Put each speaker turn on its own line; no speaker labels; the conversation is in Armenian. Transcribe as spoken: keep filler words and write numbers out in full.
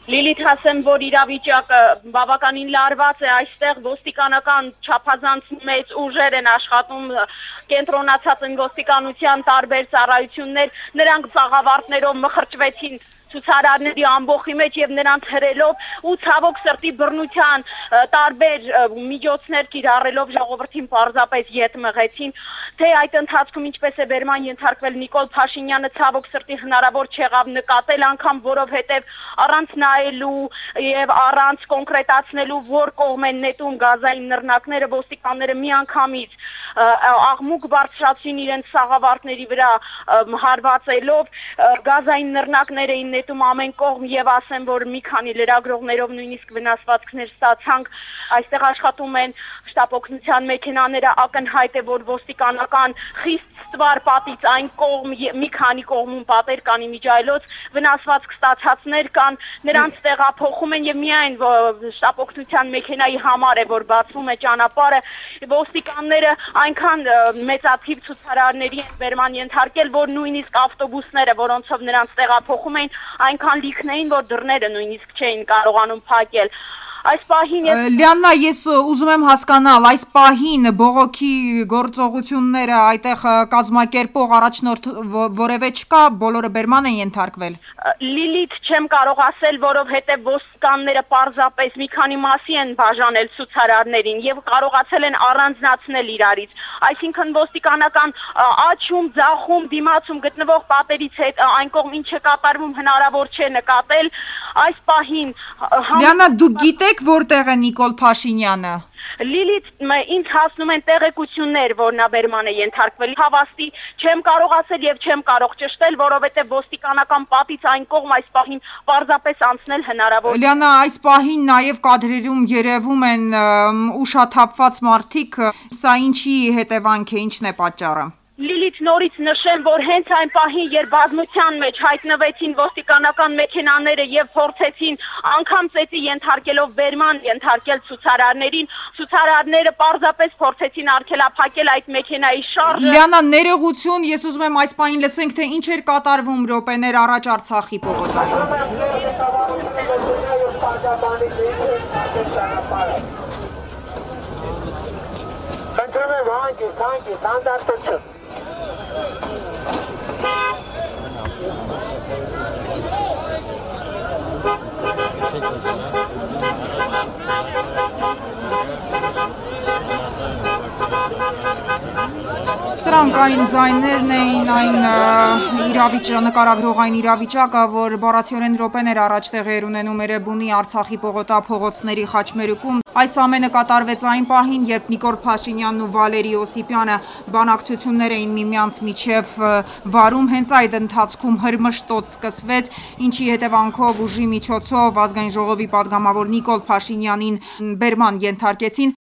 Լիլիթ ասեմ, որ իրավիճակը բավականին լարված է, այստեղ ոստիկանական չափազանց մեծ ուժեր են աշխատում, կենտրոնացած են ոստիկանության տարբեր ծառայություններ, նրանք ծաղավարտներով մխրճվեցին ցուցարարների ամբողջի մեջ եւ նրանց հրելով ու ցավոք սրտի բռնության տարբեր միջոցներ կիրառելով ժողովրդին պարզապես ետ մղեցին, թե այդ ընթացքում ինչպես է բերման ենթարկվել Նիկոլ Փաշինյանը ցավոք սրտի հնարավոր չեղավ նկատել անգամ, որովհետեւ առանց նայելու եւ առանց կոնկրետացնելու որ կողմ են նետում գազային նռնակները ոստիկանները միանգամից աղմուկ բարձրացին իրենց սաղավարտների վրա հարվածելով գազային նռնակներ էին նետում ամեն կողմ եւ ասեմ որ մի քանի լրագրողներով նույնիսկ վնասվածքներ ստացանք այստեղ աշխատում են շտապօգնության մեքենաները ակնհայտ է որ ոստիկանական խիստ ստվար պատից այն կողմ մի քանի կողմում պատեր կան իմիջայլոց վնասվածք ստացածներ կան նրանց տեղափոխում են եւ միայն շտապօգնության մեքենայի համար է որ բացվում է ճանապարհը ոստիկանները այնքան մեծաթիվ ցուցարարների են բերման ենթարկել որ նույնիսկ ավտոբուսները որոնցով նրանց տեղափոխում էին այնքան լիքն էին որ դռները նույնիսկ չէին կարողանում փակել Այս պահին ես
Լիաննա ես ուզում եմ հասկանալ այս պահին բողոքի գործողությունները այդտեղ կազմակերպող առաջնորդ որևէ չկա բոլորը բերման են ենթարկվել
Լիլիթ չեմ կարող ասել որովհետև ոստիկանները պարզապես մի քանի մասի են բաժանել ցուցարարներին եւ կարողացել են առանձնացնել իրարից այսինքն ոստիկանական աչում ձախում դիմացում գտնվող պատերից հետ այն կողմ ինչը կատարվում հնարավոր չէ նկատել այս պահին
Լիաննա դու գիտեք որտեղ է Նիկոլ Փաշինյանը
Լիլիթ ինձ հասնում են տեղեկություններ, որ նա բերման է ենթարկվել։ Հավաստի չեմ կարող ասել եւ չեմ կարող ճշտել, որովհետեւ ոստիկանական պատից այն կողմ այս պահին պարզապես անցնել հնարավոր։
Լիաննա, այս պահին նաեւ կադրերում երևում են ուշաթափված մարդիկ, սա ինչի հետևանք է, ինչն է պատճառը։
Լիլիթ նորից նշեմ, որ հենց այն պահին, երբ բազմության մեջ հայտնվեցին ոստիկանական մեքենաները եւ փորձեցին անգամ ծեծի ենթարկելով բերման ենթարկել ցուցարարներին, ցուցարարները պարզապես փորձեցին արգելափակել այդ մեքենայի շարժը։
Լիաննա, ներողություն, ես ուզում եմ այս պահին լսենք, թե ինչ էր կատարվում րոպեներ առաջ Արցախի պողոտայում։
Խնդրում եմ հանգիստ, հանգիստ, հանդարտություն։
Սրանք այն ձայներն էին, այն իրավիճակը, նկարագրող այն իրավիճակը, որ բառացիորեն րոպեներ առաջ տեղի էր ունենում Էրեբունի Արցախի պողոտա փողոցների խաչմերուկում։ Այս ամենը կատարվեց այն պահին, երբ Նիկոլ Փաշինյանն ու Վալերի Օսիպյանը բանակցություններ էին միմյանց միջև վարում, հենց այդ ընթացքում հրմշտոց սկսվեց, ինչի հետևանքով ուժի միջոցով ազգային ժողովի պատգամավոր Նիկոլ Փաշինյանին բերման ենթարկեցին։